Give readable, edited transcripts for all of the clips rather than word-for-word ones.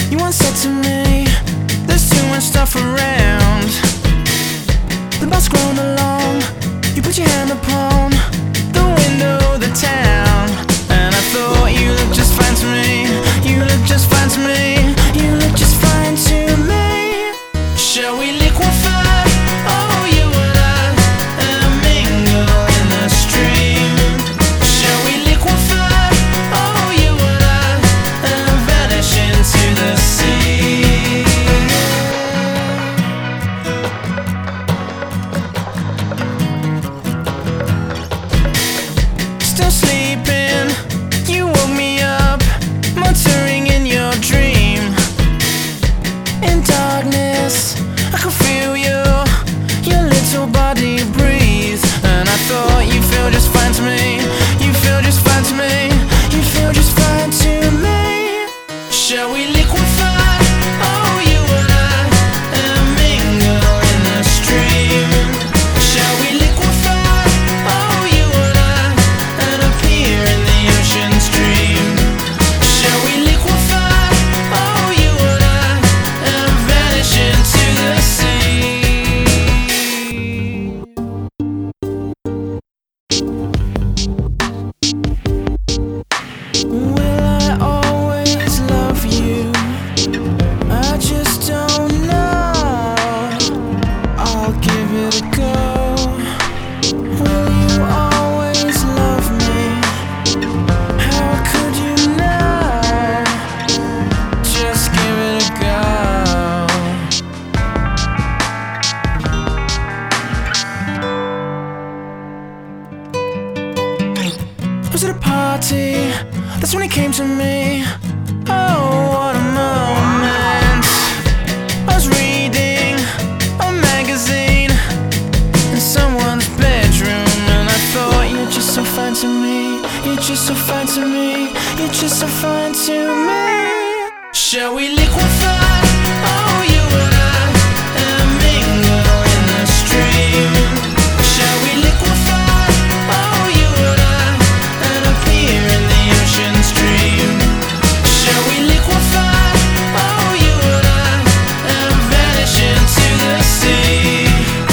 You once said to me, there's too much stuff around. The bus grown along, you put your hand upon the window of the town, and I thought you looked just fine to me. You look just fine to me. You look just fine to me. Shall we liquefy? Oh, you and I mingle in the stream. Shall we liquefy? Oh, you and I vanish into the sea. Still sleeping, you woke me up, muttering in your dream. In darkness, I could feel your little body breathe, and I thought you feel just fine to me. You feel just fine to me. You feel just fine to me. Shall we liquefy? Oh, you and I mingle in the stream. Shall we liquefy? Oh, you and I appear in the ocean stream. Shall we liquefy? Oh, you and I vanish into the sea. Will I always love you? I just don't know. I'll give it a go. Will you always love me? How could you know? Just give it a go. Was it a party? That's when it came to me. Oh, what a moment. I was reading a magazine in someone's bedroom, and I thought, you're just so fine to me. You're just so fine to me. You're just so fine to me. Shall we liquefy? Oh, you and I mingle in the stream. Shall we liquefy? Oh, you and I appear in the ocean stream. Shall we liquefy? Oh, you and I vanish into the sea.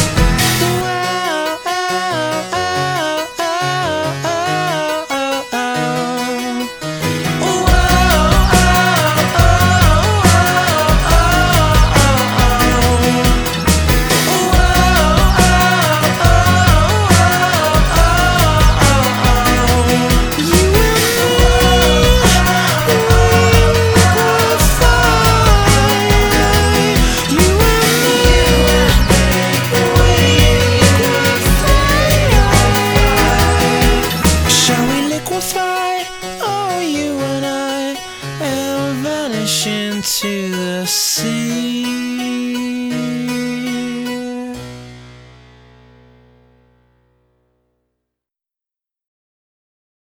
Oh, you and I vanish into the sea.